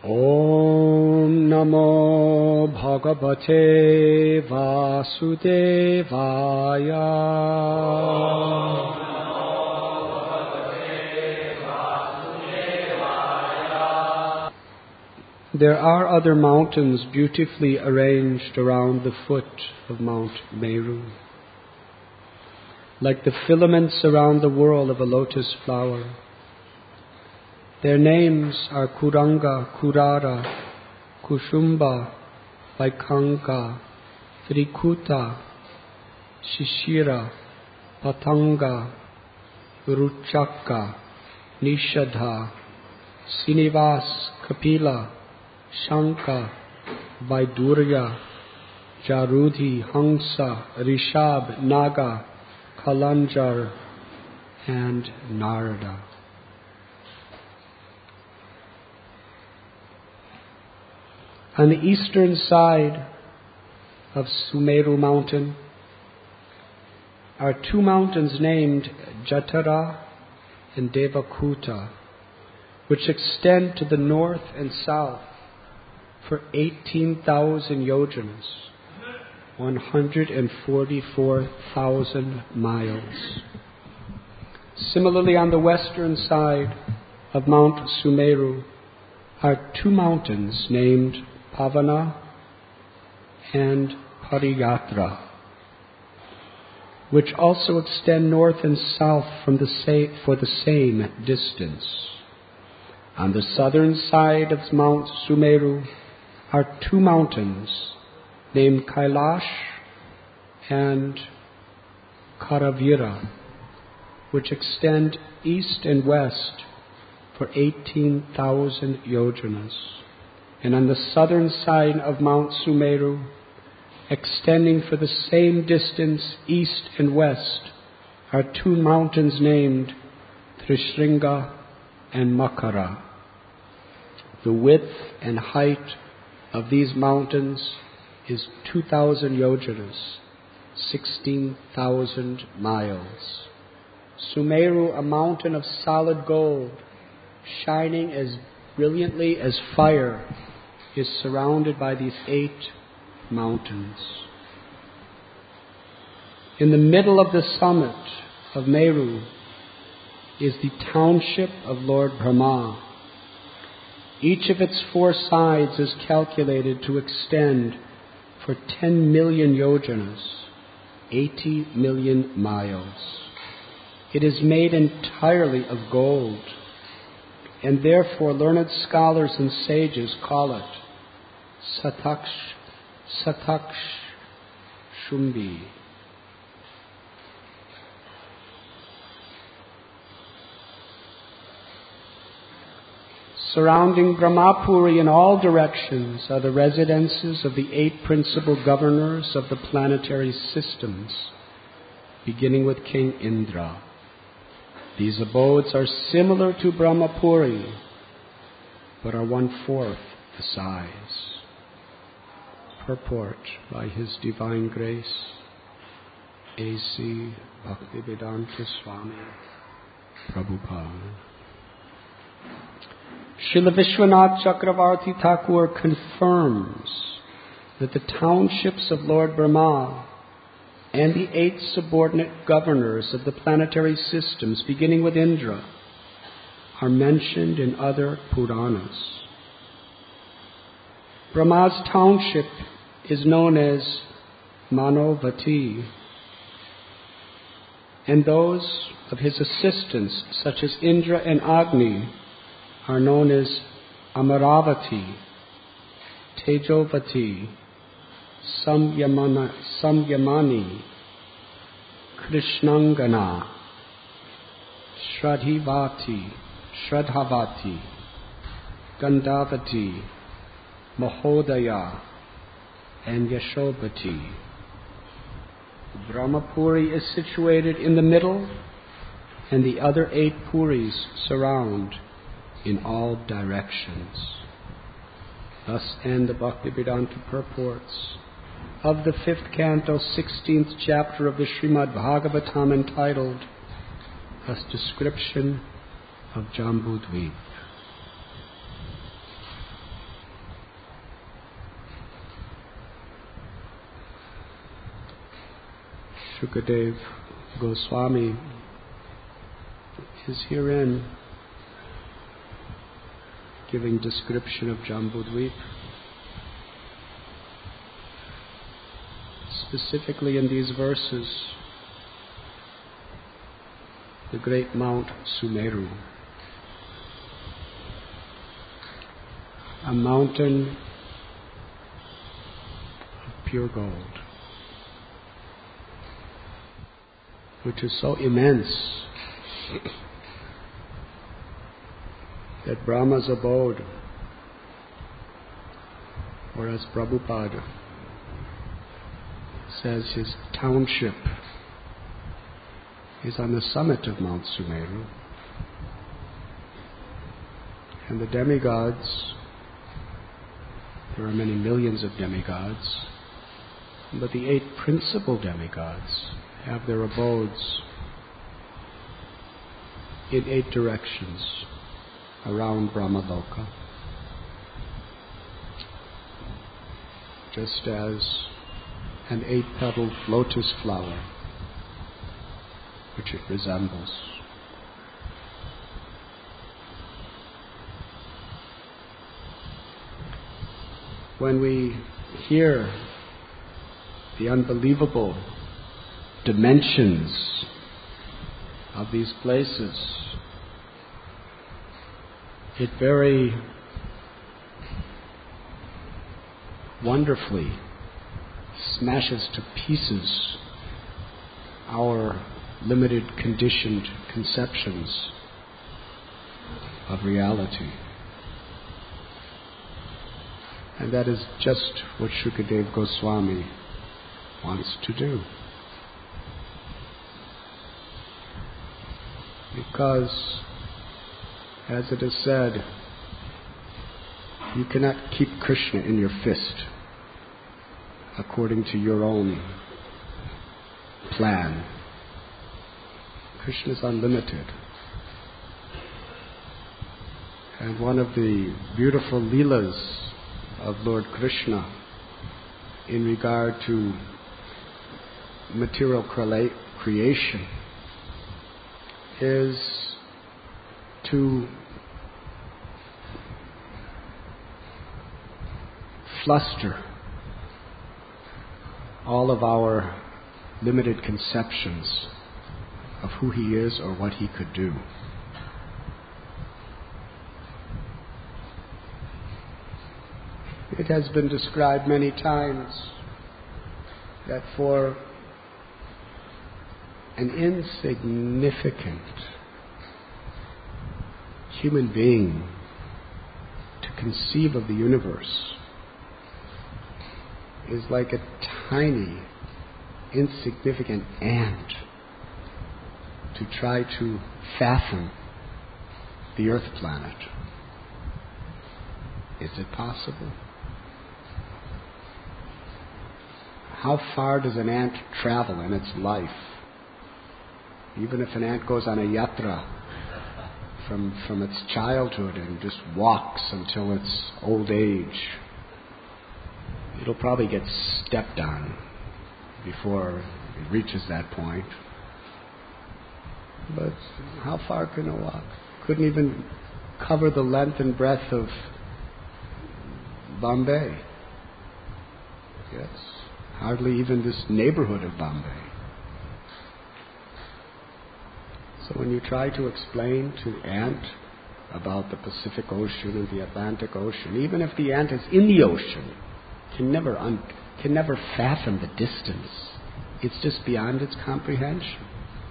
Om Namo Bhagavate Vasudevaya. There are other mountains beautifully arranged around the foot of Mount Meru, like the filaments around the whorl of a lotus flower. Their names are Kuranga, Kurara, Kushumba, Vaikanka, Trikuta, Shishira, Patanga, Ruchaka, Nishadha, Sinivas, Kapila, Shanka, Vaidurya, Jarudhi, Hamsa, Rishab, Naga, Kalanjar, and Narada. On the eastern side of Sumeru mountain are two mountains named Jatara and Devakuta, which extend to the north and south for 18,000 yojanas, 144,000 miles. Similarly, on the western side of Mount Sumeru are two mountains named Pavana and Pariyatra, which also extend north and south for the same distance. On the southern side of Mount Sumeru are two mountains named Kailash and Karavira, which extend east and west for 18,000 yojanas. And on the southern side of Mount Sumeru, extending for the same distance east and west, are two mountains named Trishringa and Makara. The width and height of these mountains is 2,000 yojanas, 16,000 miles. Sumeru, a mountain of solid gold, shining as brilliantly as fire, is surrounded by these 8 mountains. In the middle of the summit of Meru is the township of Lord Brahma. Each of its 4 sides is calculated to extend for 10 million yojanas, 80 million miles. It is made entirely of gold, and therefore learned scholars and sages call it Sataksh Shumbi. Surrounding Brahmapuri in all directions are the residences of the 8 principal governors of the planetary systems, beginning with King Indra. These abodes are similar to Brahmapuri, but are 1/4 the size. Purport by His Divine Grace, A.C. Bhaktivedanta Swami Prabhupada. Srila Vishwanath Chakravarti Thakur confirms that the townships of Lord Brahma and the 8 subordinate governors of the planetary systems, beginning with Indra, are mentioned in other Puranas. Brahma's township is known as Manovati, and those of his assistants, such as Indra and Agni, are known as Amaravati, Tejovati, Samyamani, Krishnangana, Shradhavati, Gandhavati, Mahodaya, and Yashobati. Brahmapuri is situated in the middle, and the other 8 Puris surround in all directions. Thus end the Bhaktivedanta purports of the 5th canto, 16th chapter of the Srimad Bhagavatam, entitled A Description of Jambudvip. Shukadev Goswami is herein giving description of Jambudvip, specifically in these verses, the great Mount Sumeru, a mountain of pure gold, which is so immense that Brahma's abode, or as Prabhupada says, his township is on the summit of Mount Sumeru, and the demigods, there are many millions of demigods, but the 8 principal demigods have their abodes in 8 directions around Brahmaloka, just as an 8-petaled lotus flower, which it resembles. When we hear the unbelievable dimensions of these places, it very wonderfully smashes to pieces our limited, conditioned conceptions of reality. And that is just what Shukadev Goswami wants to do. Because, as it is said, you cannot keep Krishna in your fist according to your own plan. Krishna is unlimited. And one of the beautiful leelas of Lord Krishna in regard to material creation is to fluster all of our limited conceptions of who he is or what he could do. It has been described many times that for an insignificant human being to conceive of the universe is like a tiny, insignificant ant to try to fathom the earth planet. Is it possible? How far does an ant travel in its life? Even if an ant goes on a yatra from its childhood and just walks until its old age, it'll probably get stepped on before it reaches that point. But how far can it walk? Couldn't even cover the length and breadth of Bombay. Yes, hardly even this neighborhood of Bombay. So when you try to explain to the ant about the Pacific Ocean and the Atlantic Ocean, even if the ant is in the ocean, can never fathom the distance. It's just beyond its comprehension.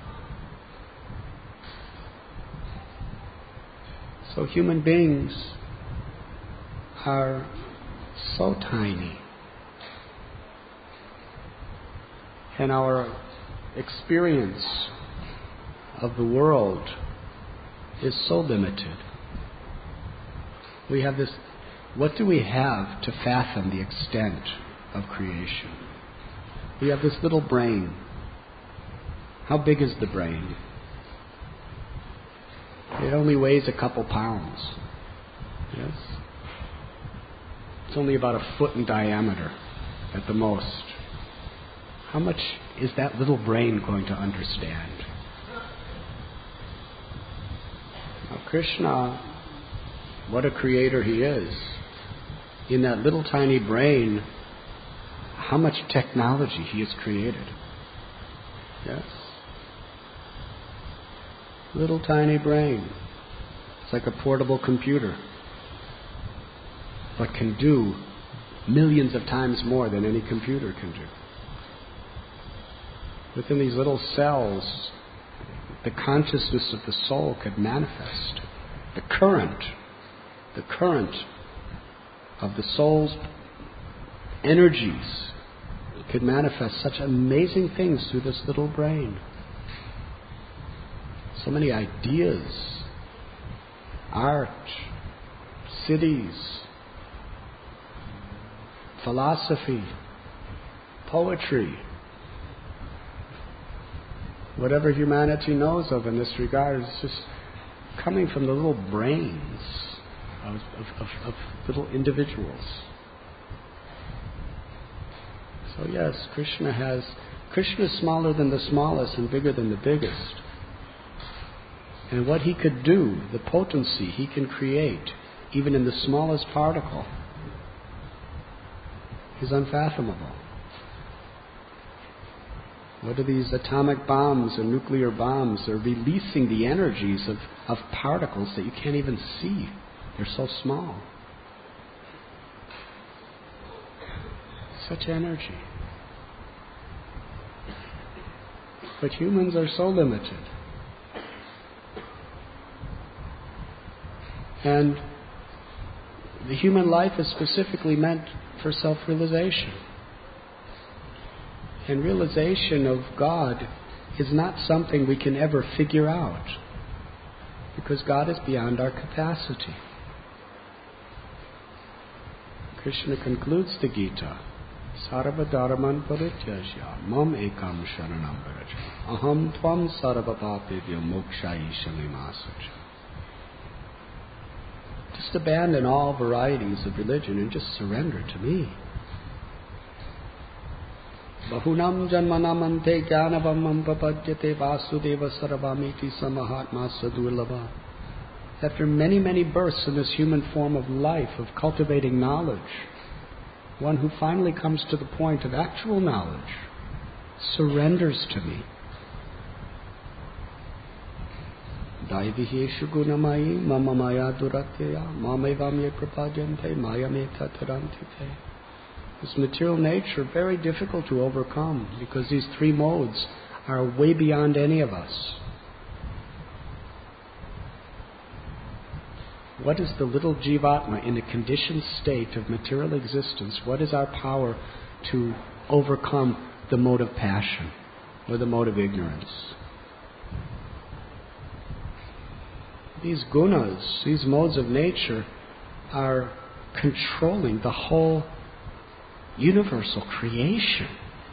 So human beings are so tiny, and our experience of the world is so limited. We have this, what do we have to fathom the extent of creation? We have this little brain. How big is the brain? It only weighs a couple pounds. Yes? It's only about a foot in diameter at the most. How much is that little brain going to understand? Now, Krishna, what a creator he is. In that little tiny brain, how much technology he has created. Yes? Little tiny brain. It's like a portable computer, but can do millions of times more than any computer can do. Within these little cells, the consciousness of the soul could manifest. The current of the soul's energies could manifest such amazing things through this little brain. So many ideas, art, cities, philosophy, poetry, whatever humanity knows of in this regard is just coming from the little brains of little individuals. So yes, Krishna is smaller than the smallest and bigger than the biggest. And what he could do, the potency he can create, even in the smallest particle, is unfathomable. What are these atomic bombs and nuclear bombs? They're releasing the energies of particles that you can't even see. They're so small. Such energy. But humans are so limited. And the human life is specifically meant for self-realization. And realization of God is not something we can ever figure out, because God is beyond our capacity. Krishna concludes the Gita, Sarva dharman parityajya mam ekam sharanam vraja aham tvam sarva papebhyo mokshayishami masucha. Just abandon all varieties of religion and just surrender to me. Bahunam janmanam ante jnanavam papadyate vasudeva sarvamiti samahatma sadurlabha. After many, many births in this human form of life, of cultivating knowledge, one who finally comes to the point of actual knowledge surrenders to me. Daiviheshu gunamayi mama maya duratya mamevamye prapadyante mayameta tarantite. This material nature, very difficult to overcome, because these three modes are way beyond any of us. What is the little jivatma in a conditioned state of material existence? What is our power to overcome the mode of passion or the mode of ignorance? These gunas, these modes of nature, are controlling the whole universal creation.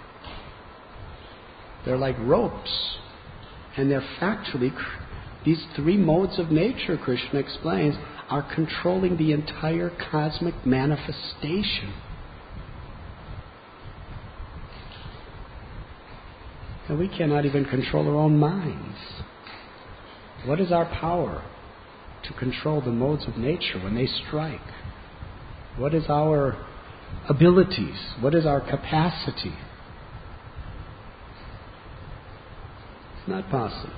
They're like ropes, and they're factually, these three modes of nature, Krishna explains, are controlling the entire cosmic manifestation. And we cannot even control our own minds. What is our power to control the modes of nature when they strike? What is our abilities? What is our capacity? It's not possible.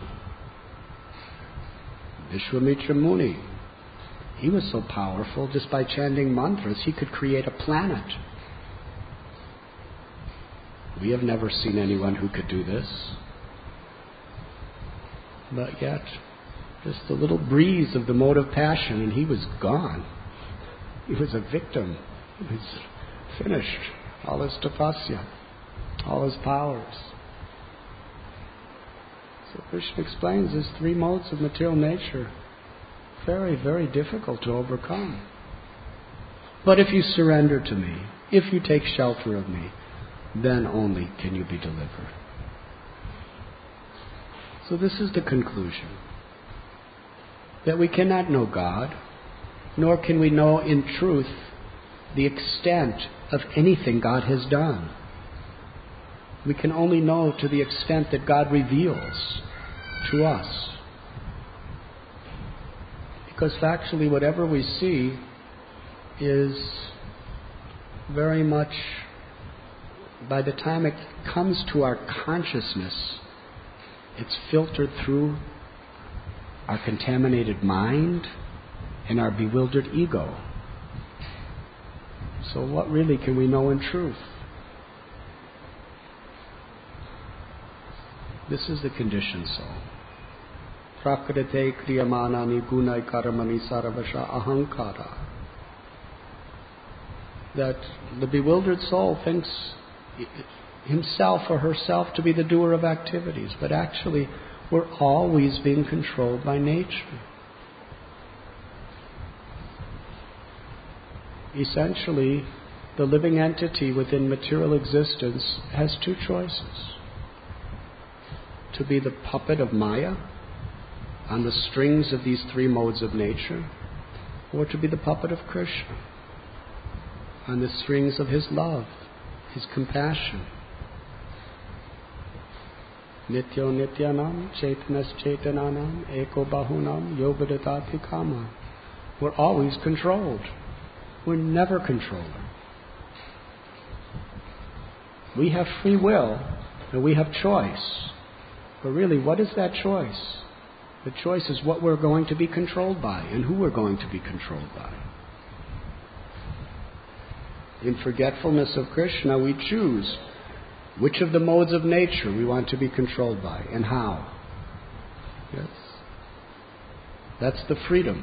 Vishwamitra Muni, he was so powerful, just by chanting mantras, he could create a planet. We have never seen anyone who could do this. But yet, just a little breeze of the mode of passion, and he was gone. He was a victim. He was finished. All his tapasya, all his powers. So Krishna explains these three modes of material nature, very, very difficult to overcome. But if you surrender to me, if you take shelter of me, then only can you be delivered. So this is the conclusion. That we cannot know God, nor can we know in truth the extent of anything God has done. We can only know to the extent that God reveals to us. Because factually, whatever we see is very much, by the time it comes to our consciousness, it's filtered through our contaminated mind and our bewildered ego. So what really can we know in truth? This is the conditioned soul. Prakrite kriyamanani gunai karamani saravasha ahankara. That the bewildered soul thinks himself or herself to be the doer of activities, but actually we're always being controlled by nature. Essentially, the living entity within material existence has two choices: to be the puppet of Maya on the strings of these three modes of nature, or to be the puppet of Krishna on the strings of His love, His compassion. Nityo nityanam chaitanas chaitananam eko bahunam yogadadati kama. We're always controlled. We're never controlled. We have free will and we have choice. But really, what is that choice? The choice is what we're going to be controlled by and who we're going to be controlled by. In forgetfulness of Krishna, we choose which of the modes of nature we want to be controlled by and how. Yes. That's the freedom.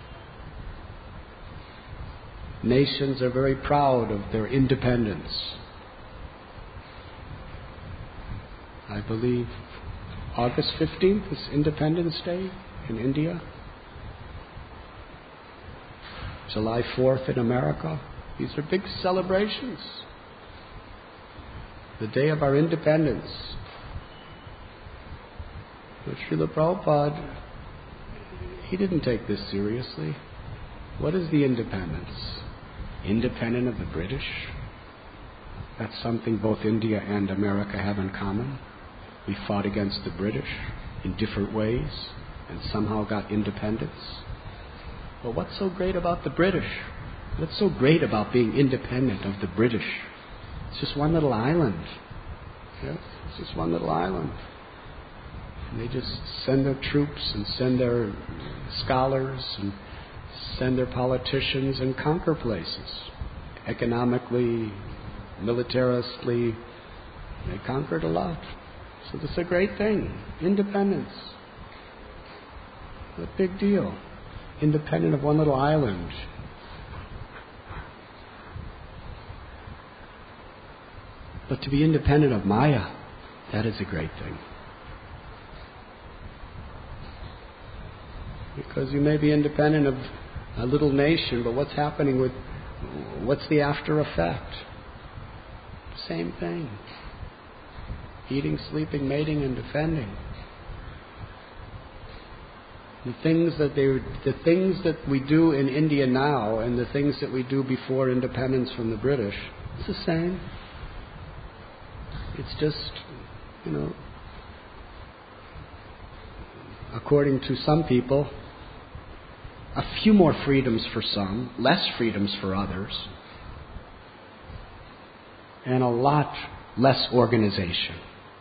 Nations are very proud of their independence. I believe August 15th is Independence Day in India. July 4th in America. These are big celebrations. The day of our independence. But Srila Prabhupada, he didn't take this seriously. What is the independence? Independent of the British? That's something both India and America have in common. We fought against the British in different ways and somehow got independence. Well, what's so great about the British? What's so great about being independent of the British? It's just one little island. Yes, it's just one little island. And they just send their troops and send their scholars and send their politicians and conquer places. Economically, militaristly, they conquered a lot. So this is a great thing. Independence. What a big deal. Independent of one little island. But to be independent of Maya, that is a great thing. Because you may be independent of a little nation, but what's happening with, what's the after effect? Same thing. Eating, sleeping, mating, and defending. The things that we do in India now and the things that we do before independence from the British, it's the same. It's just, according to some people, a few more freedoms for some, less freedoms for others, and a lot less organization.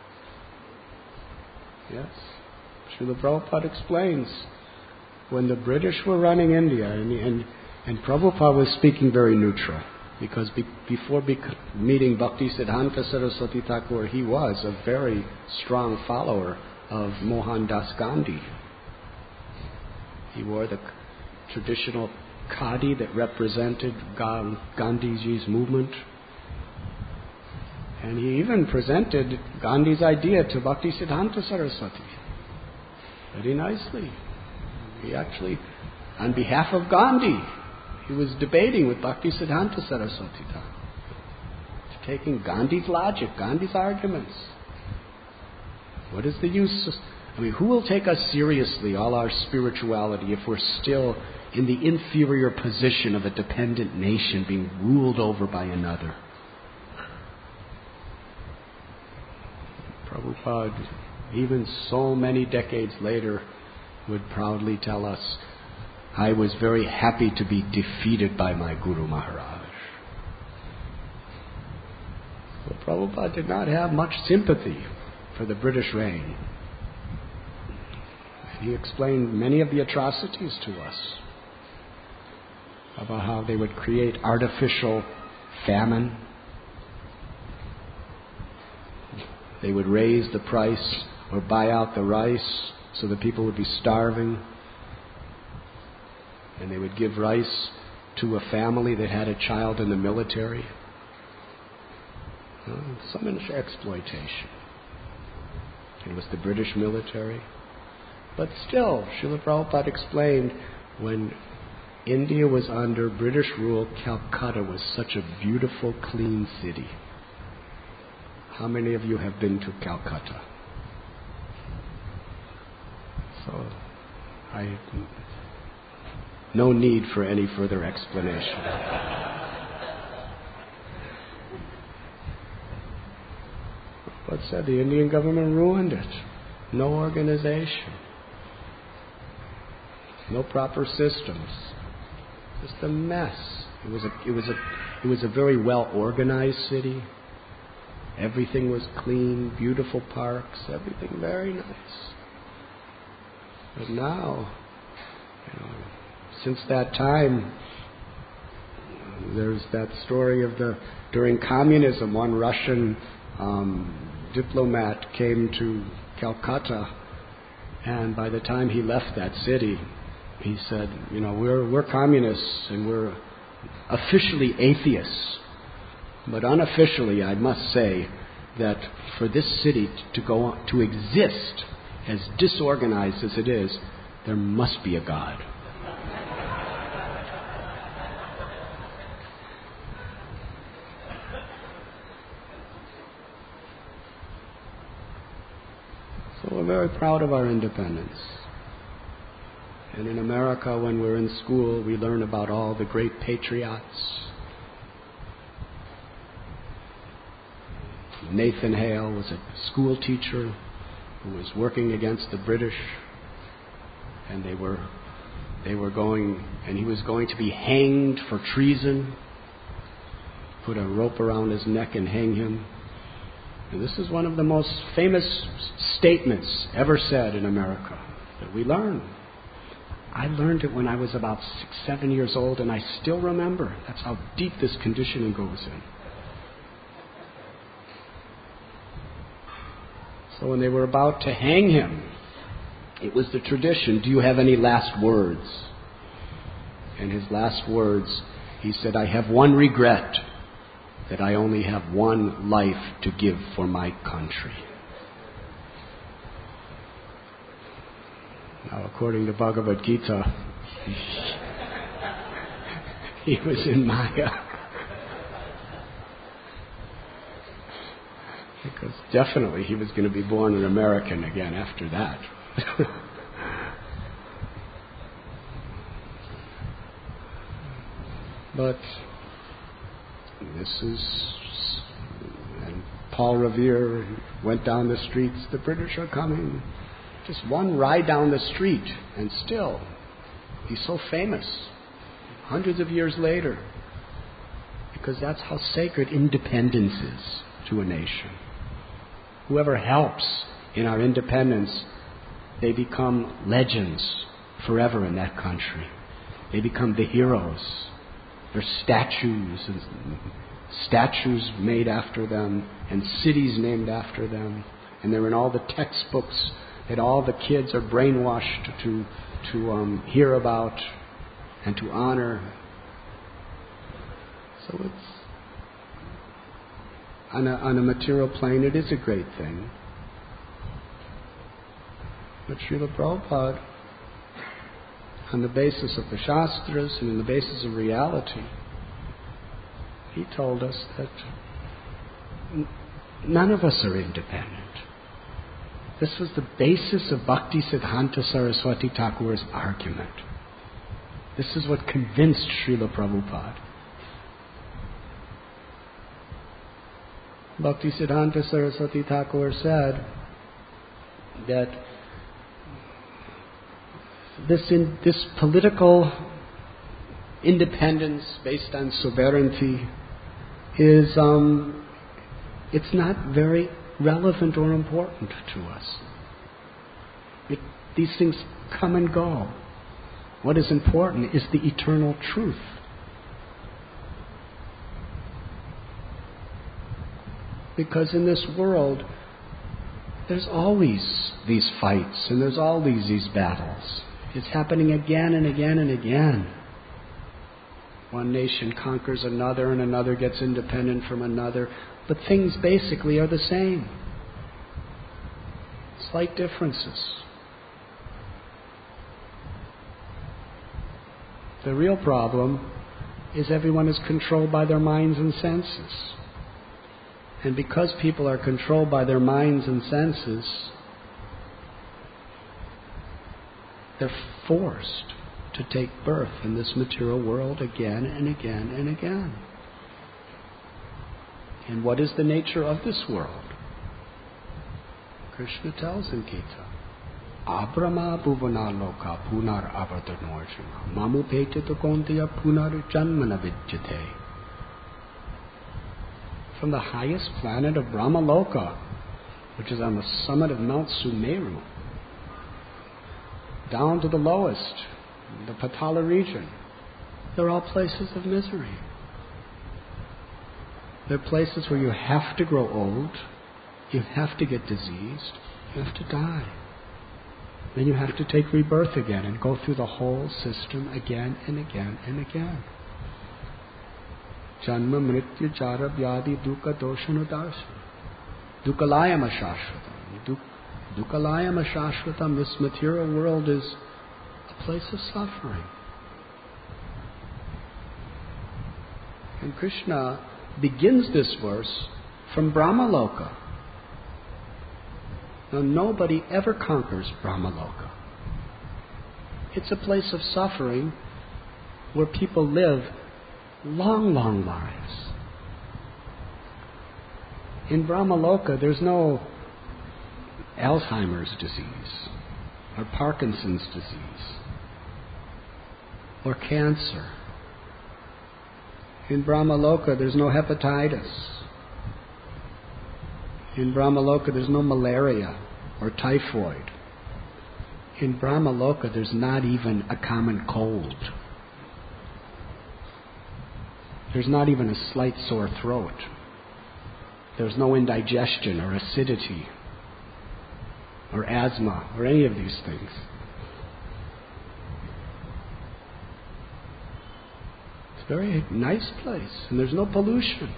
Yes. Srila Prabhupada explains, when the British were running India, and Prabhupada was speaking very neutral, because before meeting Bhaktisiddhanta Saraswati Thakur, he was a very strong follower of Mohandas Gandhi. He wore the traditional khadi that represented Gandhiji's movement. And he even presented Gandhi's idea to Bhaktisiddhanta Saraswati very nicely. He actually, on behalf of Gandhi, he was debating with Bhaktisiddhanta Saraswati Thakur, taking Gandhi's logic, Gandhi's arguments. What is the use? Who will take us seriously, all our spirituality, if we're still in the inferior position of a dependent nation being ruled over by another? Prabhupada, even so many decades later, would proudly tell us, I was very happy to be defeated by my Guru Maharaj. So Prabhupada did not have much sympathy for the British reign. He explained many of the atrocities to us about how they would create artificial famine. They would raise the price or buy out the rice so that people would be starving. And they would give rice to a family that had a child in the military. Some exploitation. It was the British military. But still, Srila Prabhupada explained, when India was under British rule, Calcutta was such a beautiful, clean city. How many of you have been to Calcutta? So, no need for any further explanation. But said the Indian government ruined it. No organization. No proper systems. Just a mess. It was a very well organized city. Everything was clean, beautiful parks, everything very nice. But now, since that time, there's that story of during communism, one Russian diplomat came to Calcutta, and by the time he left that city, he said, we're communists and we're officially atheists, but unofficially I must say that for this city to exist as disorganized as it is, there must be a God. So we're very proud of our independence. And in America, when we're in school, we learn about all the great patriots. Nathan Hale was a school teacher who was working against the British, and he was going to be hanged for treason. Put a rope around his neck and hang him. And this is one of the most famous statements ever said in America that we learn. I learned it when I was about 6, 7 years old, and I still remember. That's how deep this conditioning goes in. So when they were about to hang him, it was the tradition, do you have any last words? And his last words, he said, I have one regret, that I only have one life to give for my country. Now, according to Bhagavad Gita, he was in Maya. Because definitely he was going to be born an American again after that. But and Paul Revere went down the streets, the British are coming. Just one ride down the street, and still, he's so famous, hundreds of years later, because that's how sacred independence is to a nation. Whoever helps in our independence, they become legends forever in that country. They become the heroes. There's statues made after them, and cities named after them, and they're in all the textbooks that all the kids are brainwashed to hear about and to honor. So it's on a material plane, it is a great thing. But Srila Prabhupada, on the basis of the Shastras and on the basis of reality, he told us that none of us are independent. This was the basis of Bhaktisiddhanta Saraswati Thakur's argument. This is what convinced Srila Prabhupada. Bhaktisiddhanta Saraswati Thakur said that this political independence based on sovereignty is it's not very relevant or important to us. These things come and go. What is important is the eternal truth. Because in this world, there's always these fights and there's always these battles. It's happening again and again and again. One nation conquers another and another gets independent from another. But things basically are the same. Slight differences. The real problem is everyone is controlled by their minds and senses. And because people are controlled by their minds and senses, they're forced to take birth in this material world again and again and again. And what is the nature of this world? Krishna tells in Gita, Abrama bhuvana loka punar avatarnorjuna mamupetita kontiya punar janmana vidyate. From the highest planet of Brahmaloka, which is on the summit of Mount Sumeru, down to the lowest, the Patala region, they're all places of misery. They're places where you have to grow old, you have to get diseased, you have to die. Then you have to take rebirth again and go through the whole system again and again and again. Janma mrityu jara vyadi dukkha doshana darsana. Dukkalayam ashashvatam. Dukkalayam ashashvatam. This material world is a place of suffering. And Krishna begins this verse from Brahmaloka. Now, nobody ever conquers Brahmaloka. It's a place of suffering where people live long, long lives. In Brahmaloka, there's no Alzheimer's disease or Parkinson's disease or cancer. In Brahmaloka, there's no hepatitis. In Brahmaloka, there's no malaria or typhoid. In Brahmaloka, there's not even a common cold. There's not even a slight sore throat. There's no indigestion or acidity or asthma or any of these things. It's a very nice place, and there's no pollution.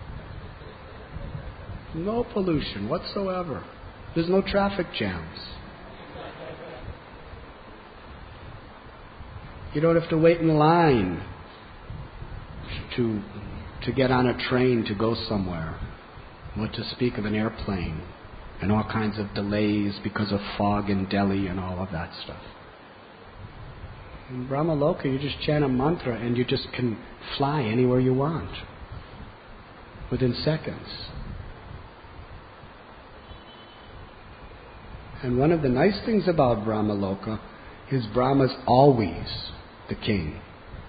No pollution whatsoever. There's no traffic jams. You don't have to wait in line to get on a train to go somewhere. What to speak of an airplane and all kinds of delays because of fog in Delhi and all of that stuff. In Brahmaloka, you just chant a mantra and you just can fly anywhere you want within seconds. And one of the nice things about Brahmaloka is Brahma's always the king.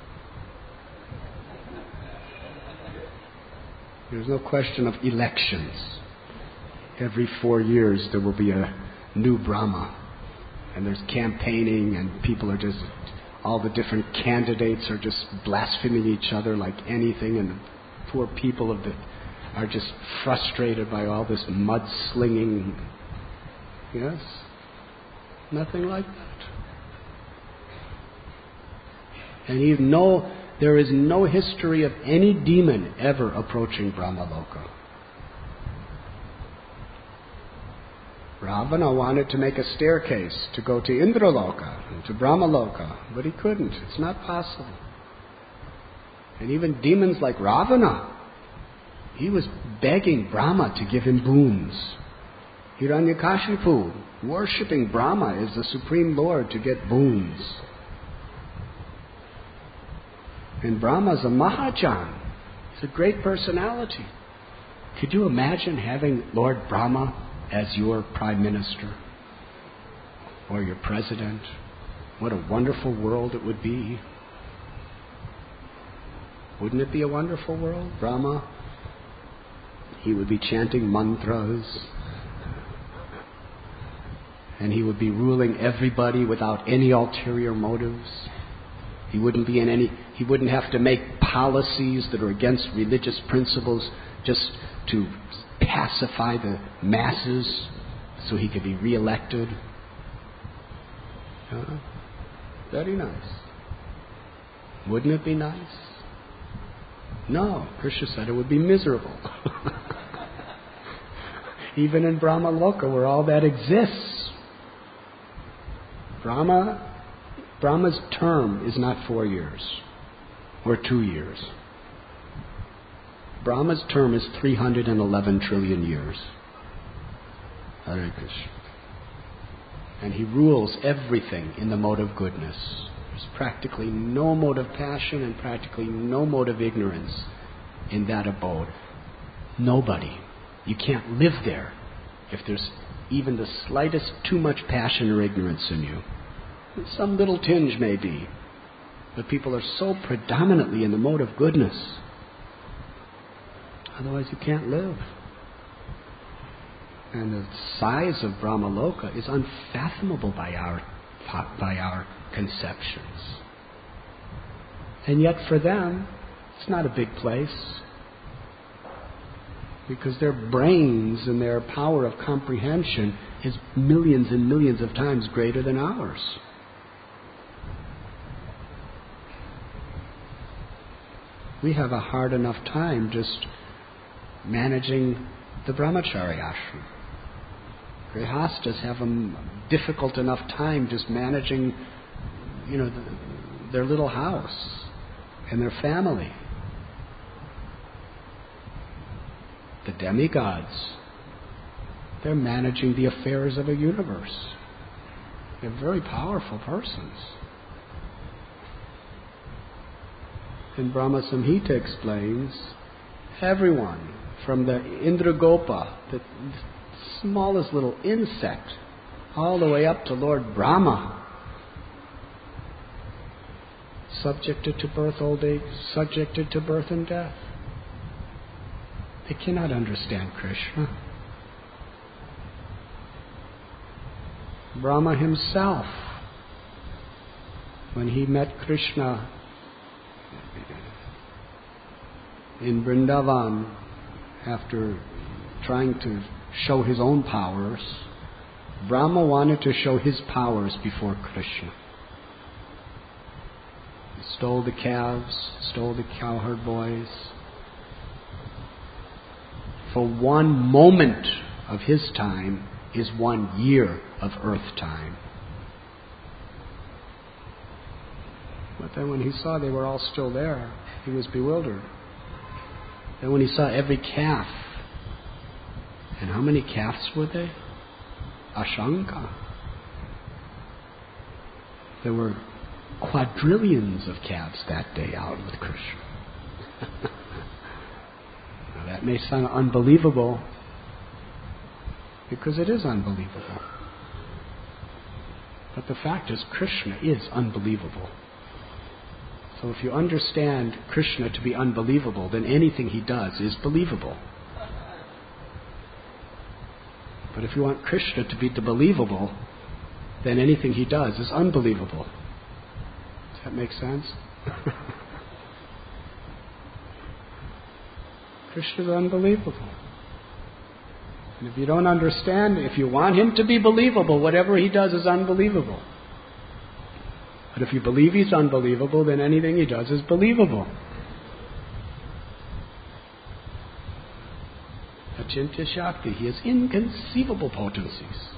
There's no question of elections. Every 4 years there will be a new Brahma. And there's campaigning and people are just, all the different candidates are just blaspheming each other like anything, and the poor people are just frustrated by all this mudslinging. Yes? Nothing like that. And there is no history of any demon ever approaching Brahmaloka. Ravana wanted to make a staircase to go to Indraloka and to Brahmaloka, but he couldn't. It's not possible. And even demons like Ravana, he was begging Brahma to give him boons. Hiranyakashipu, worshipping Brahma as the Supreme Lord to get boons. And Brahma's a Mahajan. He's a great personality. Could you imagine having Lord Brahma as your Prime Minister? or your president. What a wonderful world it would be. Wouldn't it be a wonderful world? Brahma, he would be chanting mantras, and he would be ruling everybody without any ulterior motives. He wouldn't have to make policies that are against religious principles just to pacify the masses so he could be reelected. Very nice. Wouldn't it be nice? No, Krishna said it would be miserable. Even in Brahma Loka, where all that exists, Brahma's term is not 4 years or 2 years. Brahma's term is 311 trillion years. Hare Krishna. And he rules everything in the mode of goodness. There's practically no mode of passion and practically no mode of ignorance in that abode. Nobody. You can't live there if there's even the slightest too much passion or ignorance in you. Some little tinge may be, but people are so predominantly in the mode of goodness. Otherwise you can't live. And the size of Brahmaloka is unfathomable by our conceptions. And yet for them, it's not a big place, because their brains and their power of comprehension is millions and millions of times greater than ours. We have a hard enough time just managing the brahmachari ashram. Grihastas have a difficult enough time just managing, their little house and their family. The demigods, they're managing the affairs of a universe. They're very powerful persons. And Brahma Samhita explains, everyone from the Indragopa, the smallest little insect, all the way up to Lord Brahma, subjected to birth, old age, subjected to birth and death. They cannot understand Krishna. Brahma himself, when he met Krishna in Vrindavan, after trying to show his own powers, Brahma wanted to show his powers before Krishna. He stole the calves, stole the cowherd boys. For 1 moment of his time is 1 year of earth time. But then when he saw they were all still there, he was bewildered. Then when he saw every calf, and how many calves were they? Ashanka. There were quadrillions of calves that day out with Krishna. Now that may sound unbelievable, because it is unbelievable. But the fact is, Krishna is unbelievable. So if you understand Krishna to be unbelievable, then anything he does is believable. But if you want Krishna to be believable, then anything he does is unbelievable. Does that make sense? Krishna is unbelievable. And if you don't understand, if you want him to be believable, whatever he does is unbelievable. But if you believe he's unbelievable, then anything he does is believable. Achintya Shakti, he has inconceivable potencies.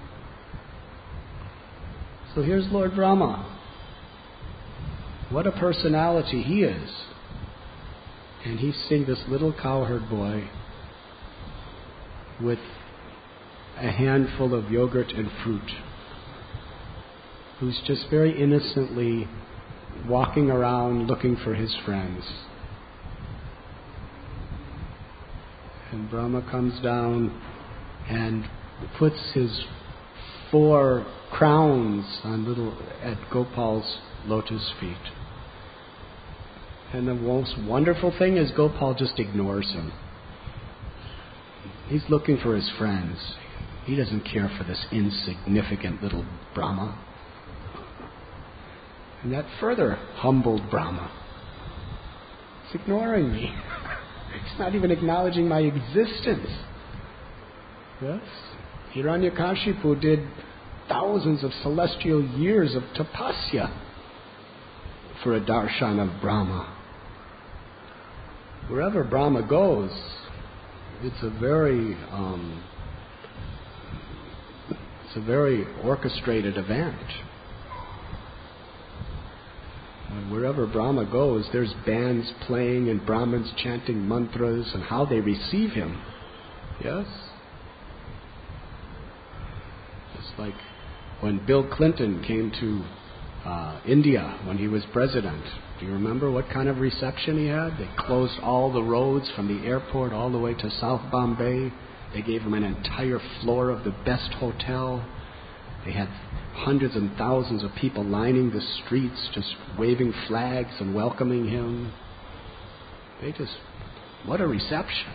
So here's Lord Brahma. What a personality he is. And he's seeing this little cowherd boy with a handful of yogurt and fruit, who's just very innocently walking around looking for his friends. And Brahma comes down and puts his 4 crowns at Gopal's lotus feet. And the most wonderful thing is Gopal just ignores him. He's looking for his friends. He doesn't care for this insignificant little Brahma. And that further humbled Brahma. He's ignoring me. He's not even acknowledging my existence. Yes? Hiranyakashipu did thousands of celestial years of tapasya for a darshan of Brahma. Wherever Brahma goes, it's a very orchestrated event. And wherever Brahma goes, there's bands playing and Brahmins chanting mantras, and how they receive him. Yes? It's like when Bill Clinton came to India when he was president. Do you remember what kind of reception he had? They closed all the roads from the airport all the way to South Bombay. They gave him an entire floor of the best hotel. They had hundreds and thousands of people lining the streets, just waving flags and welcoming him. What a reception.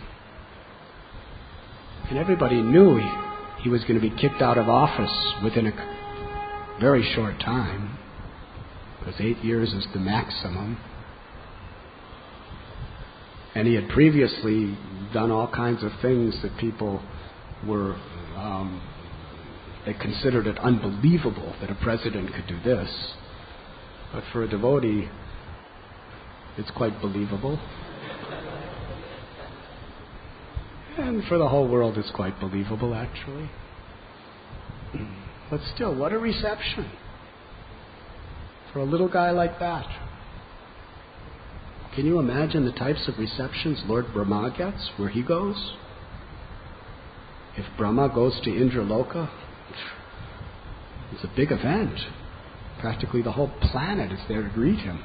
And everybody knew he was going to be kicked out of office within a very short time, because 8 years is the maximum. And he had previously done all kinds of things that people were, they considered it unbelievable that a president could do this. But for a devotee, it's quite believable. And for the whole world, it's quite believable, actually. But still, what a reception for a little guy like that. Can you imagine the types of receptions Lord Brahma gets where he goes? If Brahma goes to Indraloka, it's a big event. Practically the whole planet is there to greet him.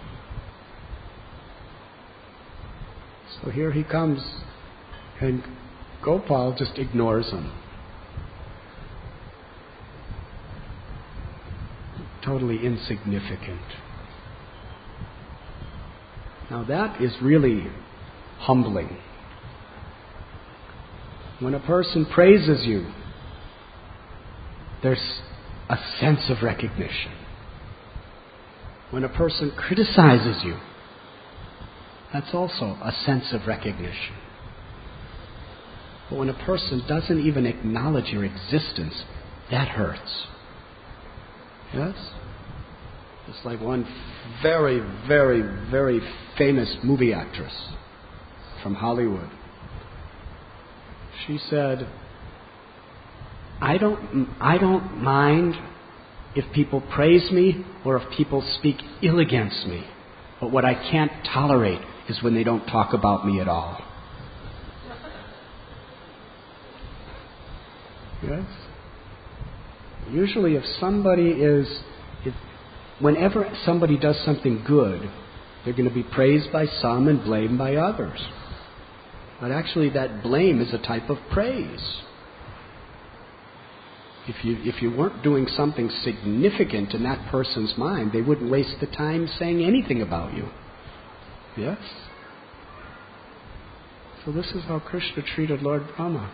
So here he comes, and Gopal just ignores him. Totally insignificant. Now that is really humbling. When a person praises you, there's a sense of recognition. When a person criticizes you, that's also a sense of recognition. But when a person doesn't even acknowledge your existence, that hurts. Yes? It's like one very, very, very famous movie actress from Hollywood. She said, I don't mind if people praise me or if people speak ill against me. But what I can't tolerate is when they don't talk about me at all. Yes? Usually whenever somebody does something good, they're going to be praised by some and blamed by others. But actually that blame is a type of praise. If you weren't doing something significant in that person's mind, they wouldn't waste the time saying anything about you. Yes? So this is how Krishna treated Lord Brahma.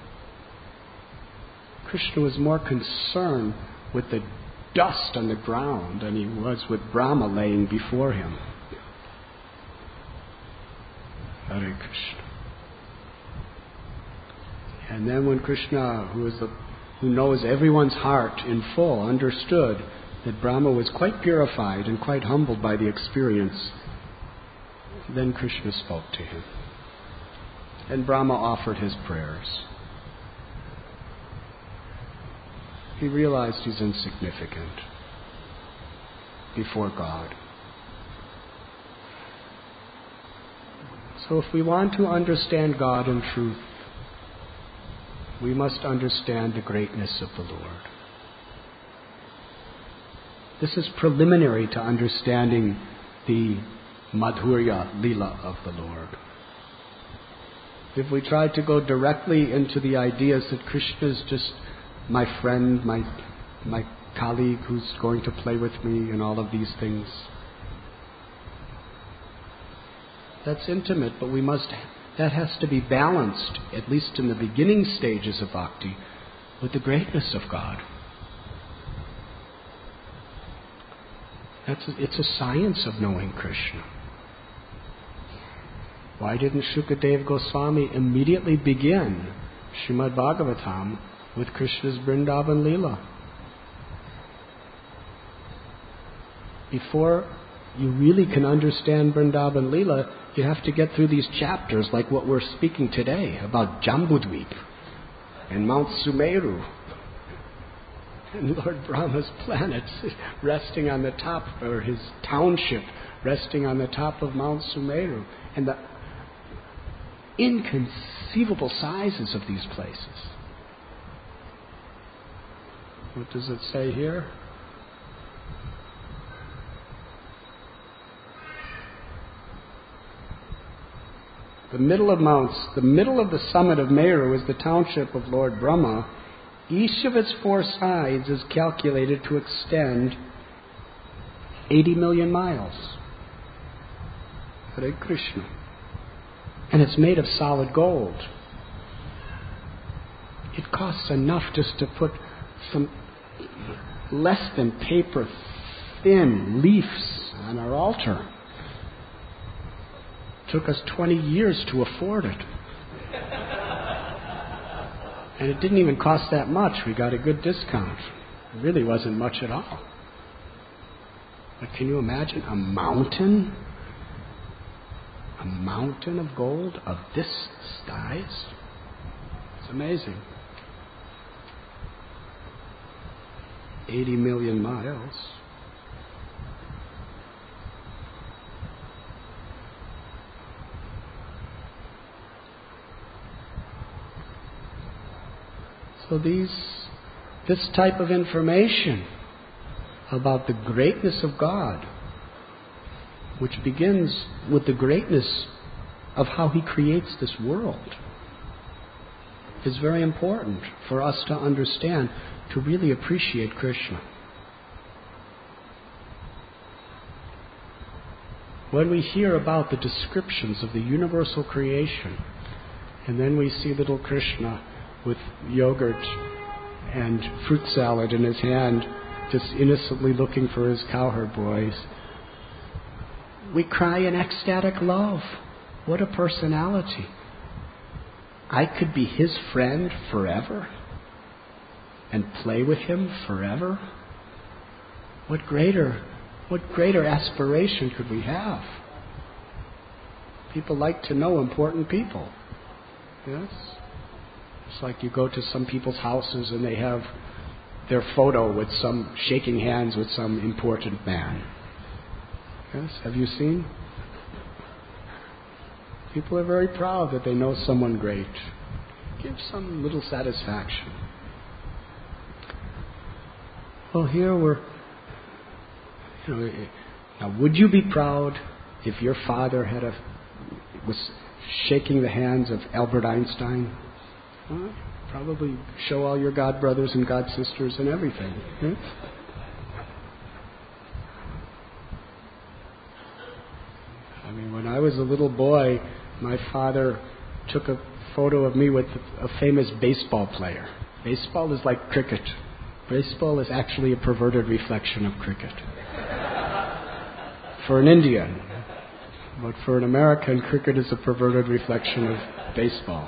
Krishna was more concerned with the dust on the ground than he was with Brahma laying before him. Hare Krishna. And then when Krishna, who knows everyone's heart in full, understood that Brahma was quite purified and quite humbled by the experience, then Krishna spoke to him. And Brahma offered his prayers. He realized he's insignificant before God. So if we want to understand God in truth, we must understand the greatness of the Lord. This is preliminary to understanding the Madhurya Lila of the Lord. If we try to go directly into the ideas that Krishna is just my friend, my colleague who's going to play with me, and all of these things. That's intimate, but that has to be balanced, at least in the beginning stages of bhakti, with the greatness of God. It's a science of knowing Krishna. Why didn't Shukadeva Goswami immediately begin Srimad Bhagavatam with Krishna's Vrindavan Leela? Before you really can understand Vrindavan Leela, you have to get through these chapters like what we're speaking today about Jambudvip and Mount Sumeru and Lord Brahma's planets resting on the top, or his township resting on the top of Mount Sumeru, and the inconceivable sizes of these places. What does it say here? The middle of the summit of Meru is the township of Lord Brahma. Each of its four sides is calculated to extend 80 million miles. Hare Krishna. And it's made of solid gold. It costs enough just to put some less than paper thin leaves on our altar. It took us 20 years to afford it. And it didn't even cost that much. We got a good discount. It really wasn't much at all. But can you imagine a mountain? A mountain of gold of this size? It's amazing. 80 million miles. So this type of information about the greatness of God, which begins with the greatness of how He creates this world, is very important for us to understand, to really appreciate Krishna. When we hear about the descriptions of the universal creation, and then we see little Krishna with yogurt and fruit salad in his hand, just innocently looking for his cowherd boys, we cry in ecstatic love. What a personality. I could be his friend forever and play with him forever. What greater aspiration could we have? People like to know important people. Yes? It's like you go to some people's houses and they have their photo with some shaking hands with some important man. Yes? Have you seen? People are very proud that they know someone great. Give some little satisfaction. Well, here now would you be proud if your father was shaking the hands of Albert Einstein? Well, probably show all your god brothers and god sisters and everything. Yes? I mean, when I was a little boy, my father took a photo of me with a famous baseball player. Baseball is like cricket. Baseball is actually a perverted reflection of cricket. For an Indian. But for an American, cricket is a perverted reflection of baseball.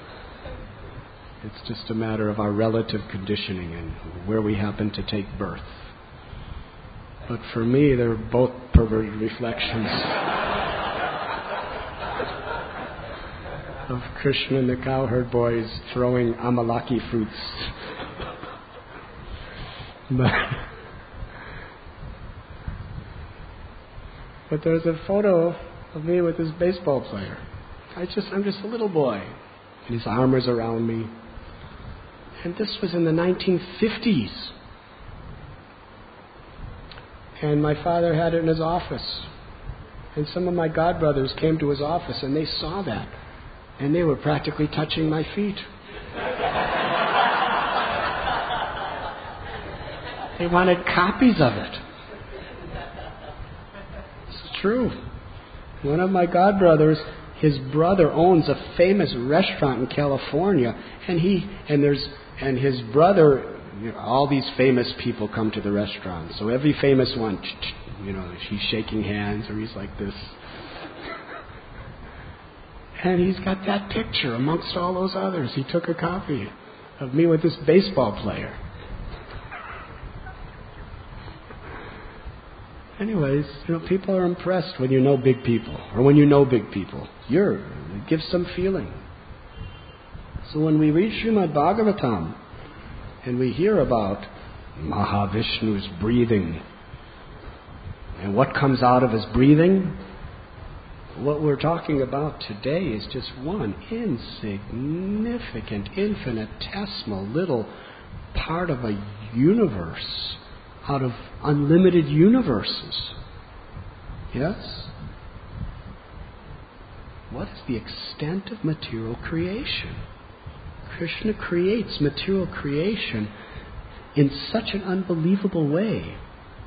It's just a matter of our relative conditioning and where we happen to take birth. But for me, they're both perverted reflections of Krishna and the cowherd boys throwing amalaki fruits. But there's a photo of me with this baseball player. I'm just a little boy, and his arm is around me. And this was in the 1950s. And my father had it in his office. And some of my godbrothers came to his office and they saw that. And they were practically touching my feet. They wanted copies of it. It's true. One of my godbrothers, his brother owns a famous restaurant in California, and his brother, all these famous people come to the restaurant. So every famous one, he's shaking hands or he's like this. And he's got that picture amongst all those others. He took a copy of me with this baseball player. Anyways, people are impressed when you know big people, or when you know big people. It gives some feeling. So when we read Srimad Bhagavatam, and we hear about Mahavishnu's breathing, and what comes out of his breathing, what we're talking about today is just one insignificant, infinitesimal little part of a universe out of unlimited universes. Yes? What is the extent of material creation? Krishna creates material creation in such an unbelievable way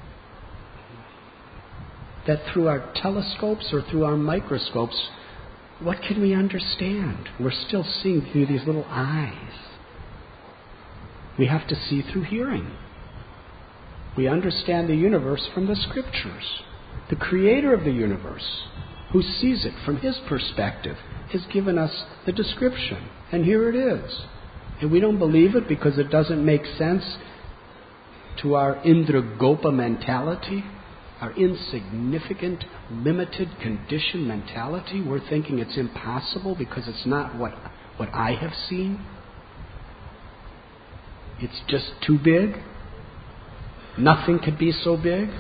that through our telescopes or through our microscopes, what can we understand? We're still seeing through these little eyes. We have to see through hearing. We understand the universe from the scriptures. The creator of the universe, who sees it from his perspective, has given us the description. And here it is. And we don't believe it because it doesn't make sense to our Indragopa mentality, our insignificant, limited, conditioned mentality. We're thinking it's impossible because it's not what I have seen. It's just too big. Nothing could be so big.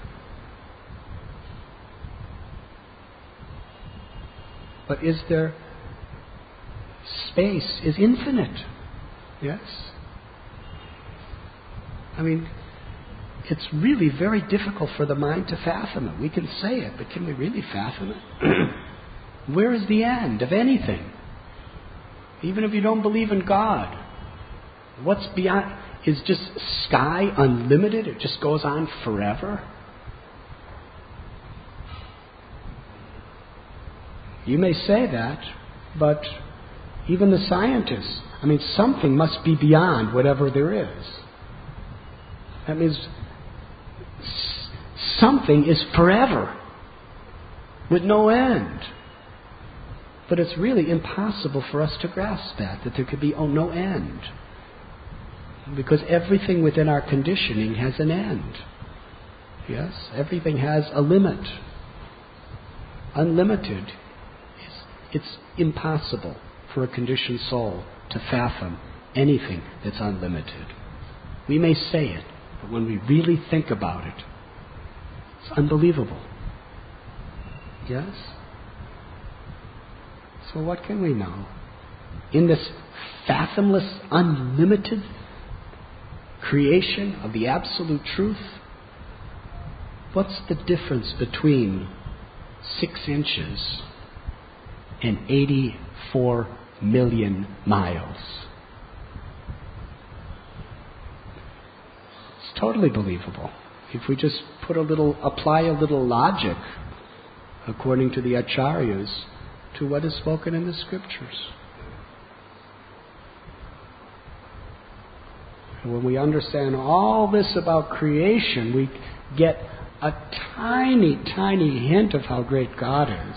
But is there space is infinite? Yes. I mean, it's really very difficult for the mind to fathom it. We can say it, but can we really fathom it? Where is the end of anything? Even if you don't believe in God, what's beyond? Is just sky unlimited? It just goes on forever? You may say that, but even the scientists, something must be beyond whatever there is. That means something is forever, with no end. But it's really impossible for us to grasp that there could be no end. Because everything within our conditioning has an end. Yes? Everything has a limit. Unlimited. It's impossible for a conditioned soul to fathom anything that's unlimited. We may say it, but when we really think about it, it's unbelievable. Yes? So what can we know? In this fathomless, unlimited creation of the absolute truth, what's the difference between 6 inches and 84 million miles? It's totally believable. If we just apply a little logic, according to the acharyas, to what is spoken in the scriptures. When we understand all this about creation, we get a tiny, tiny hint of how great God is.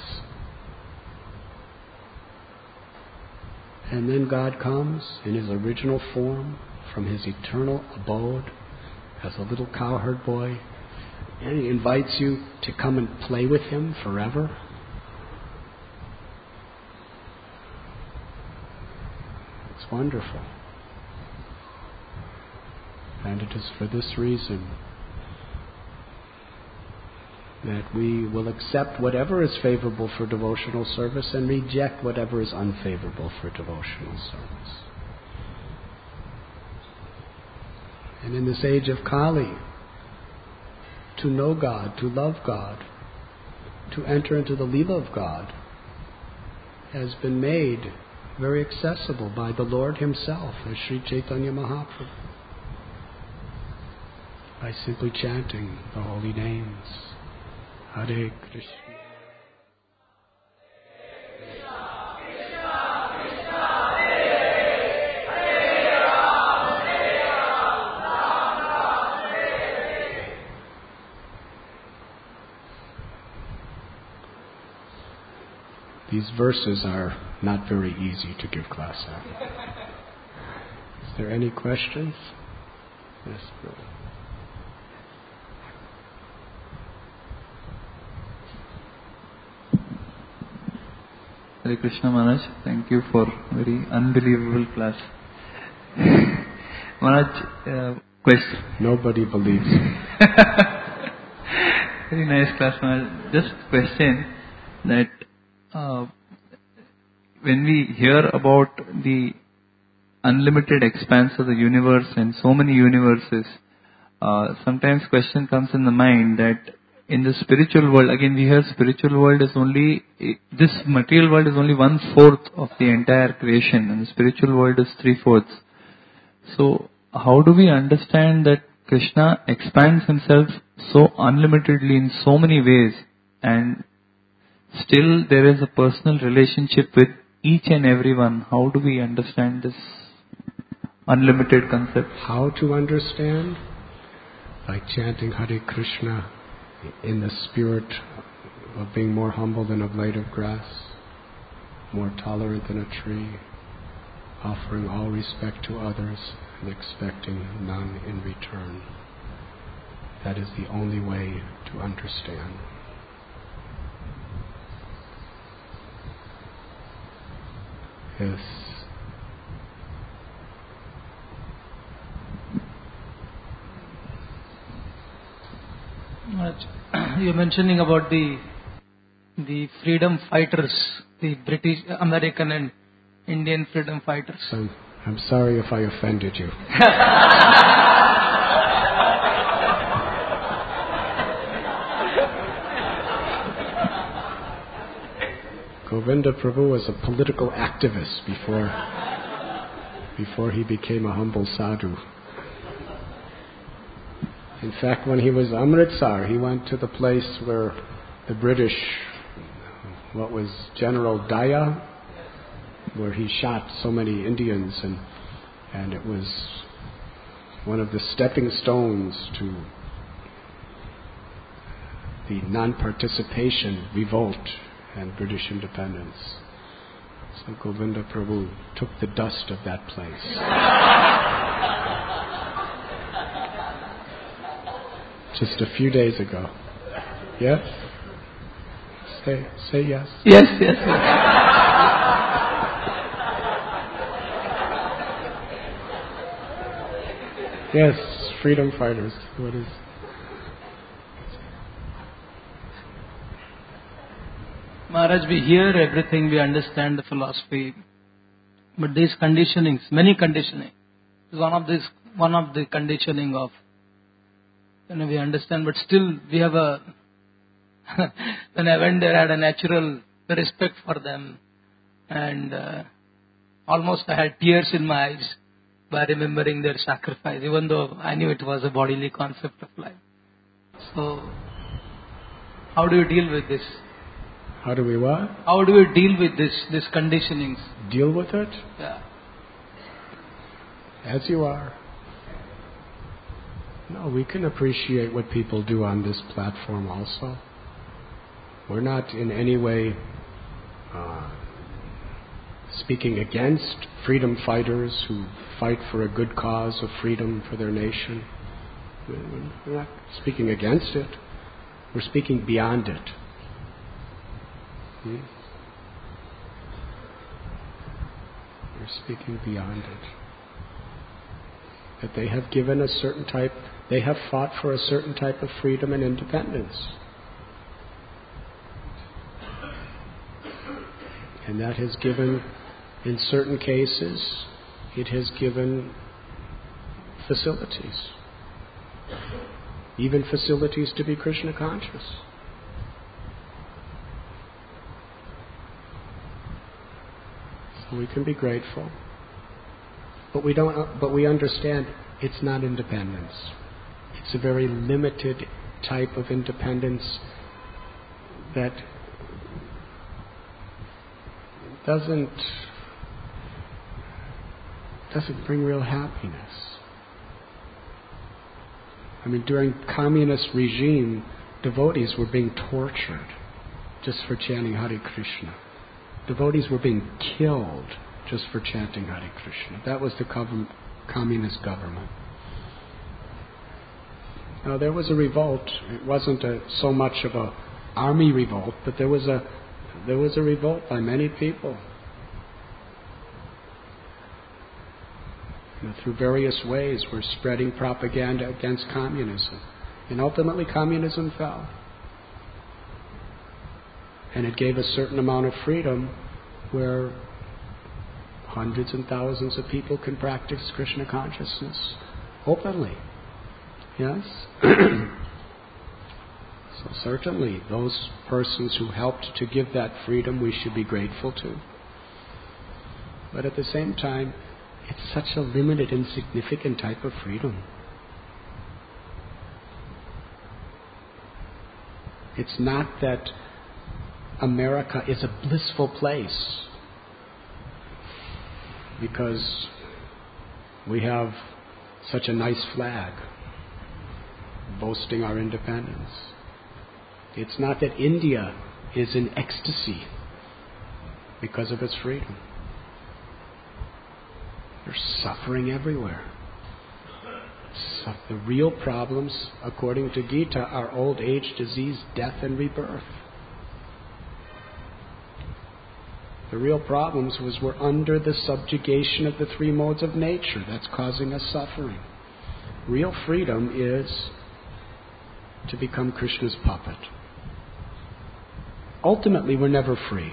And then God comes in His original form from His eternal abode as a little cowherd boy, and He invites you to come and play with Him forever. It's wonderful. And it is for this reason that we will accept whatever is favorable for devotional service and reject whatever is unfavorable for devotional service. And in this age of Kali, to know God, to love God, to enter into the Leela of God, has been made very accessible by the Lord Himself, as Sri Chaitanya Mahaprabhu. by simply chanting the holy names. Hare Krishna. These verses are not very easy to give class at. Is there any questions? Yes, brother. Hare Krishna Maharaj, thank you for very unbelievable class. Maharaj, question. Nobody believes you. Very nice class, Maharaj. Just question that when we hear about the unlimited expanse of the universe and so many universes, sometimes question comes in the mind that in the spiritual world, again we hear spiritual world is only, this material world is only 1/4 of the entire creation and the spiritual world is 3/4. So how do we understand that Krishna expands himself so unlimitedly in so many ways and still there is a personal relationship with each and everyone? How do we understand this unlimited concept? How to understand? By chanting Hare Krishna in the spirit of being more humble than a blade of grass, more tolerant than a tree, offering all respect to others and expecting none in return. That is the only way to understand. Yes. You're mentioning about the freedom fighters, the British, American and Indian freedom fighters. I'm sorry if I offended you. Govinda Prabhu was a political activist before he became a humble sadhu. In fact, when he was Amritsar, he went to the place where the British, what was General Daya, where he shot so many Indians, and it was one of the stepping stones to the non-participation revolt and British independence. So Govinda Prabhu took the dust of that place. Just a few days ago. Yes? Say yes. Yes. Yes, freedom fighters. What is? Maharaj, we hear everything, we understand the philosophy, but these conditionings, many conditioning, is one of the conditioning of, we understand, but still we have when I went there, I had a natural respect for them, and almost I had tears in my eyes by remembering their sacrifice, even though I knew it was a bodily concept of life. So, how do you deal with this? How do we what? How do we deal with this conditionings? Deal with it? Yeah. As you are. No, we can appreciate what people do on this platform also. We're not in any way speaking against freedom fighters who fight for a good cause of freedom for their nation. We're not speaking against it. We're speaking beyond it. We're speaking beyond it. That they have given a certain type, they have fought for a certain type of freedom and independence. And that has given, in certain cases, it has given facilities. Even facilities to be Krishna conscious. So we can be grateful. But we understand it's not independence. It's a very limited type of independence that doesn't bring real happiness. I mean, during communist regime, devotees were being tortured just for chanting Hare Krishna. Devotees were being killed just for chanting Hare Krishna. That was the communist government. Now, there was a revolt. It wasn't so much of an army revolt, but there was a revolt by many people. Through various ways, we're spreading propaganda against communism. And ultimately, communism fell. And it gave a certain amount of freedom where hundreds and thousands of people can practice Krishna consciousness openly. Yes? So certainly, those persons who helped to give that freedom, we should be grateful to. But at the same time, it's such a limited, insignificant type of freedom. It's not that America is a blissful place because we have such a nice flag boasting our independence. It's not that India is in ecstasy because of its freedom. There's suffering everywhere. The real problems, according to Gita, are old age, disease, death, and rebirth. The real problems we're under the subjugation of the three modes of nature. That's causing us suffering. Real freedom is to become Krishna's puppet. Ultimately, we're never free.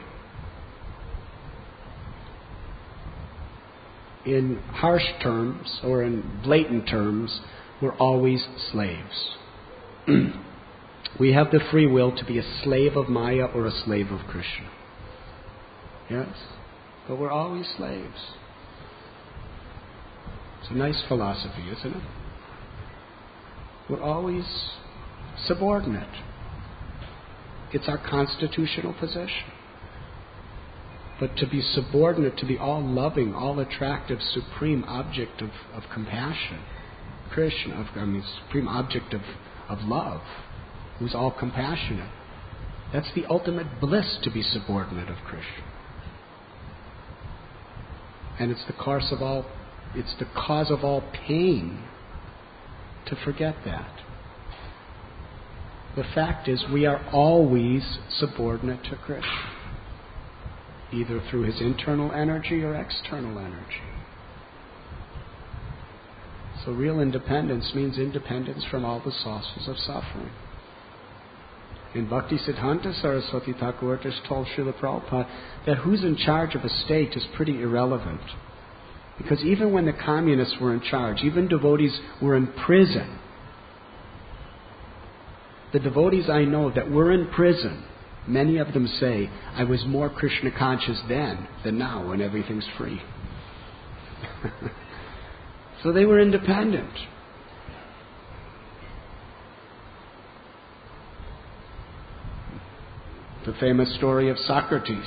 In harsh terms, or in blatant terms, we're always slaves. We have the free will to be a slave of Maya or a slave of Krishna. Yes? But we're always slaves. It's a nice philosophy, isn't it? We're always subordinate. It's our constitutional position. But to be subordinate, to be all-loving, all-attractive, supreme object of compassion, Krishna, supreme object of love, who's all compassionate, that's the ultimate bliss, to be subordinate of Krishna. And it's the cause of all pain to forget that. The fact is, we are always subordinate to Krishna, either through his internal energy or external energy. So real independence means independence from all the sources of suffering. In Bhakti Siddhanta Saraswati Thakur just told Srila Prabhupada that who's in charge of a state is pretty irrelevant. Because even when the communists were in charge, even devotees were in prison. The devotees I know that were in prison, many of them say, I was more Krishna conscious then than now when everything's free. So they were independent. The famous story of Socrates.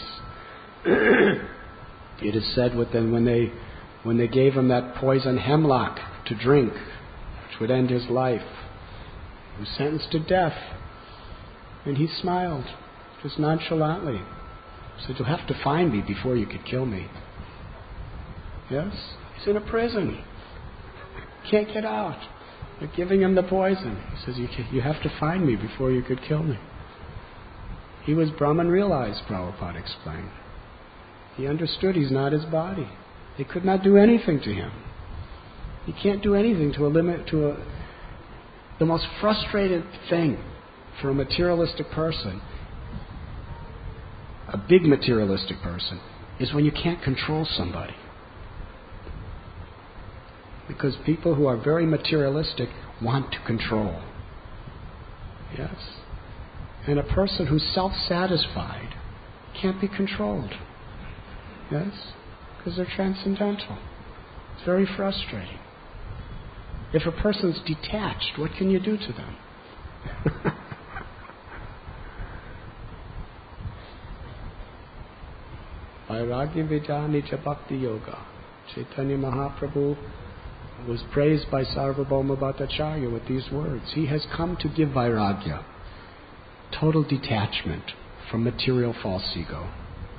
It is said with them when they gave him that poison hemlock to drink, which would end his life, he was sentenced to death. And he smiled, just nonchalantly. He said, you'll have to find me before you could kill me. Yes? He's in a prison. Can't get out. They're giving him the poison. He says, you have to find me before you could kill me. He was Brahman realized, Prabhupada explained. He understood he's not his body. They could not do anything to him. He can't do anything the most frustrated thing for a materialistic person, a big materialistic person, is when you can't control somebody. Because people who are very materialistic want to control. Yes? And a person who's self-satisfied can't be controlled. Yes? Because they're transcendental. It's very frustrating. If a person's detached, what can you do to them? Vairagya Vidyanija Bhakti Yoga. Chaitanya Mahaprabhu was praised by Sarvabhauma Bhattacharya with these words. He has come to give Vairagya, total detachment from material false ego.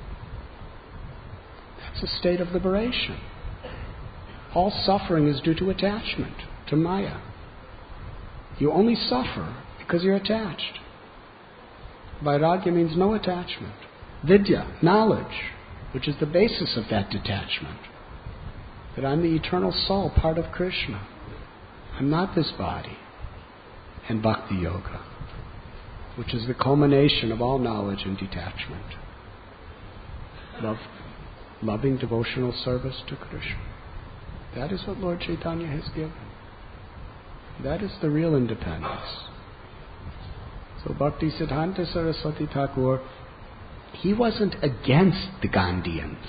That's a state of liberation. All suffering is due to attachment, to Maya. You only suffer because you're attached. Vairagya means no attachment. Vidya, knowledge, which is the basis of that detachment. That I'm the eternal soul, part of Krishna. I'm not this body. And Bhakti Yoga, which is the culmination of all knowledge and detachment. Loving devotional service to Krishna. That is what Lord Chaitanya has given. That is the real independence. So Bhakti Siddhanta Saraswati Thakur, he wasn't against the Gandhians.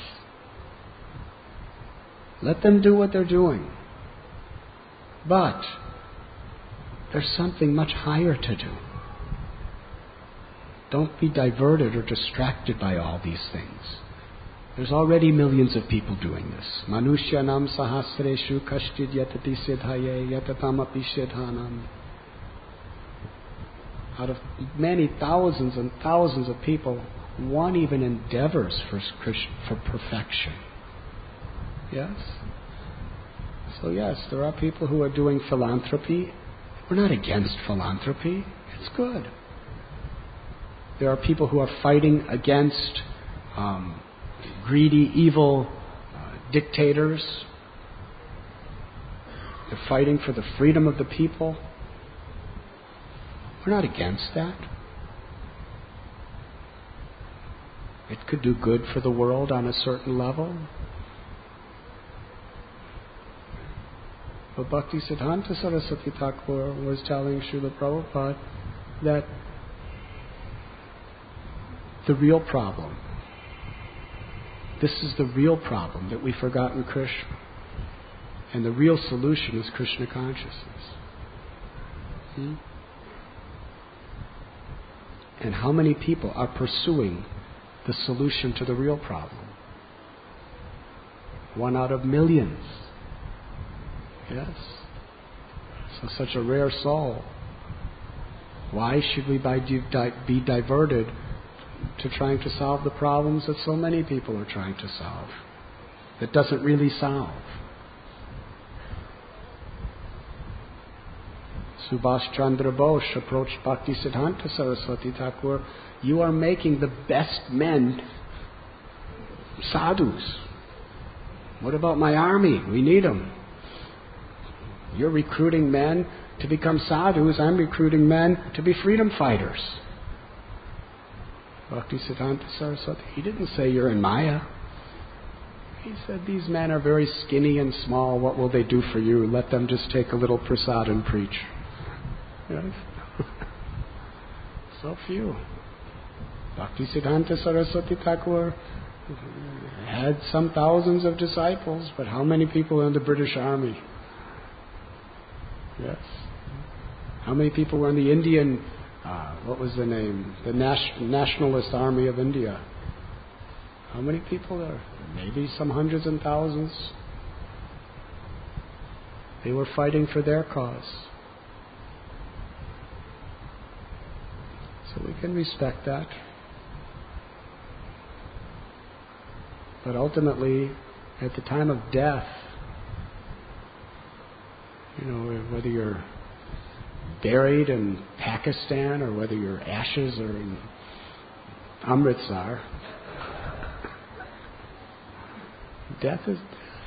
Let them do what they're doing. But there's something much higher to do. Don't be diverted or distracted by all these things. There's already millions of people doing this. Manushyanam sahasreshu kashchid yatati siddhaye yatatamapi siddhanam. Out of many thousands and thousands of people, one even endeavors for perfection. Yes? So yes, there are people who are doing philanthropy. We're not against philanthropy. It's good. There are people who are fighting against greedy, evil dictators. They're fighting for the freedom of the people. We're not against that. It could do good for the world on a certain level. But Bhakti Siddhanta Saraswati Thakur was telling Srila Prabhupada that the real problem, this is the real problem, that we've forgotten Krishna. And the real solution is Krishna consciousness. And how many people are pursuing the solution to the real problem? 1 out of millions. Yes. So such a rare soul. Why should we be diverted to trying to solve the problems that so many people are trying to solve? That doesn't really solve. Subhash Chandra Bose approached Bhakti Siddhanta Saraswati Thakur. You are making the best men sadhus. What about my army? We need them. You're recruiting men to become sadhus. I'm recruiting men to be freedom fighters. Bhakti Siddhanta Saraswati, he didn't say you're in Maya. He said these men are very skinny and small. What will they do for you? Let them just take a little prasad and preach. Yes. So few. Bhakti Siddhanta Saraswati Thakur had some thousands of disciples, but how many people were in the British Army? Yes. How many people were in the Indian, what was the name? The Nationalist Army of India. How many people there? Maybe some hundreds and thousands. They were fighting for their cause. So we can respect that. But ultimately, at the time of death, whether you're buried in Pakistan or whether your ashes are in Amritsar, death is death.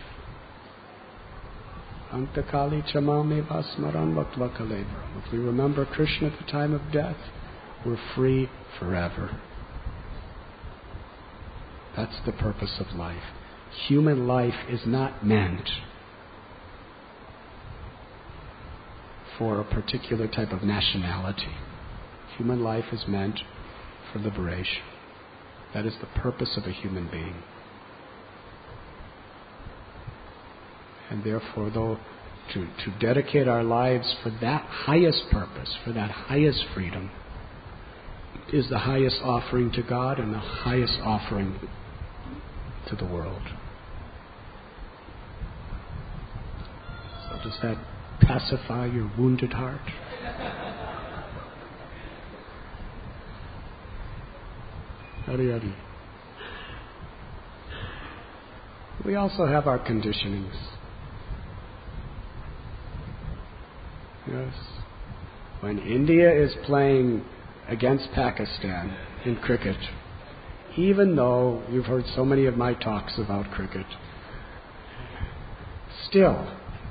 Antakali chamame vasmaran vaktva kalebram. If we remember Krishna at the time of death, we're free forever. That's the purpose of life. Human life is not meant for a particular type of nationality. Human life is meant for liberation. That is the purpose of a human being. And therefore, though to dedicate our lives for that highest purpose, for that highest freedom, is the highest offering to God and the highest offering to the world. So does that pacify your wounded heart? Hari Hari. We also have our conditionings. Yes. When India is playing against Pakistan in cricket, even though you've heard so many of my talks about cricket, still,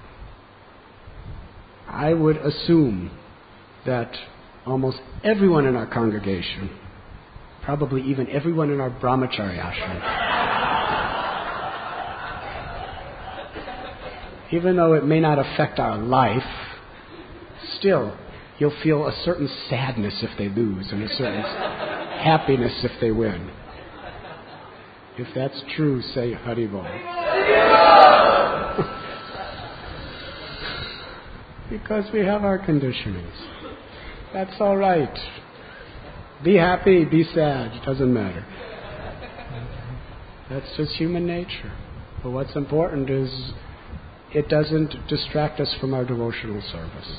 I would assume that almost everyone in our congregation, probably even everyone in our brahmachari ashram, even though it may not affect our life, still, you'll feel a certain sadness if they lose and a certain happiness if they win. If that's true, say Hari Bol. Because we have our conditionings. That's all right. Be happy, be sad, it doesn't matter. That's just human nature. But what's important is it doesn't distract us from our devotional service.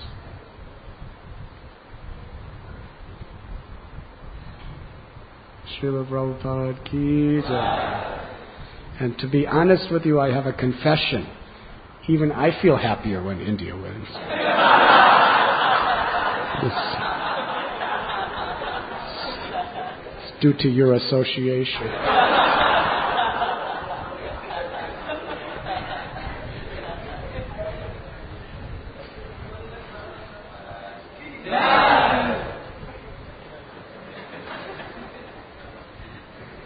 Srila Prabhupada ki jai. And to be honest with you, I have a confession. Even I feel happier when India wins. It's due to your association.